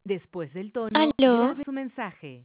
Después del tono, Aló. grabe su mensaje.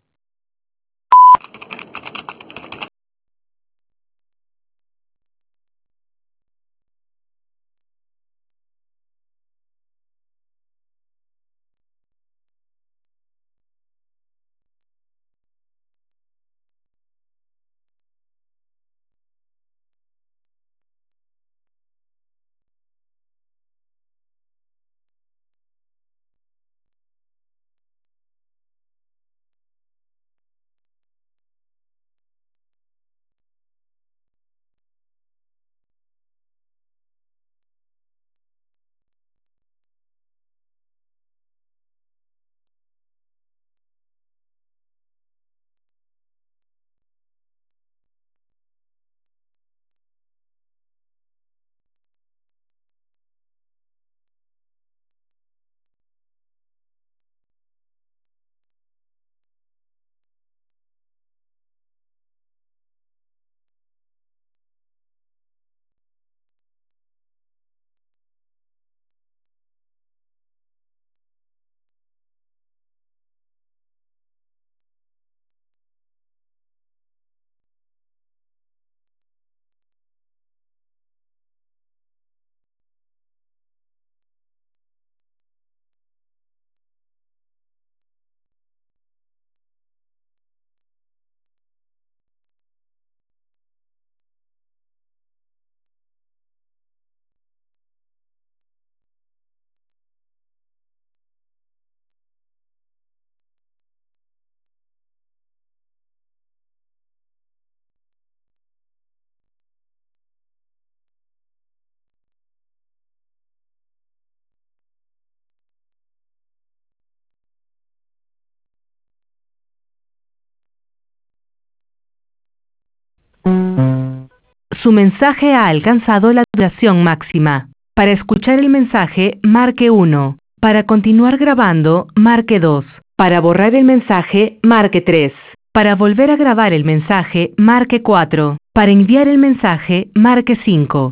Su mensaje ha alcanzado la duración máxima. Para escuchar el mensaje, marque 1. Para continuar grabando, marque 2. Para borrar el mensaje, marque 3. Para volver a grabar el mensaje, marque 4. Para enviar el mensaje, marque 5.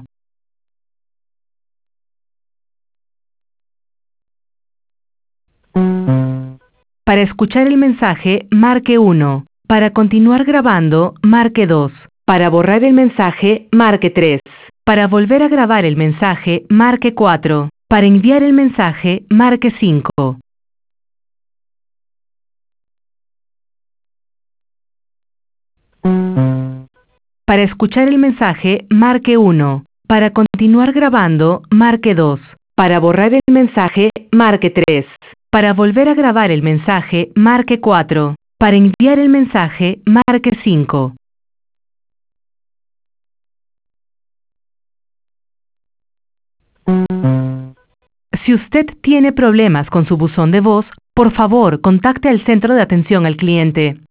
Para escuchar el mensaje, marque 1. Para continuar grabando, marque 2. Para borrar el mensaje, marque 3. Para volver a grabar el mensaje, marque 4. Para enviar el mensaje, marque 5. Para escuchar el mensaje, marque 1. Para continuar grabando, marque 2. Para borrar el mensaje, marque 3. Para volver a grabar el mensaje, marque 4. Para enviar el mensaje, marque 5. Si usted tiene problemas con su buzón de voz, por favor, contacte al centro de atención al cliente.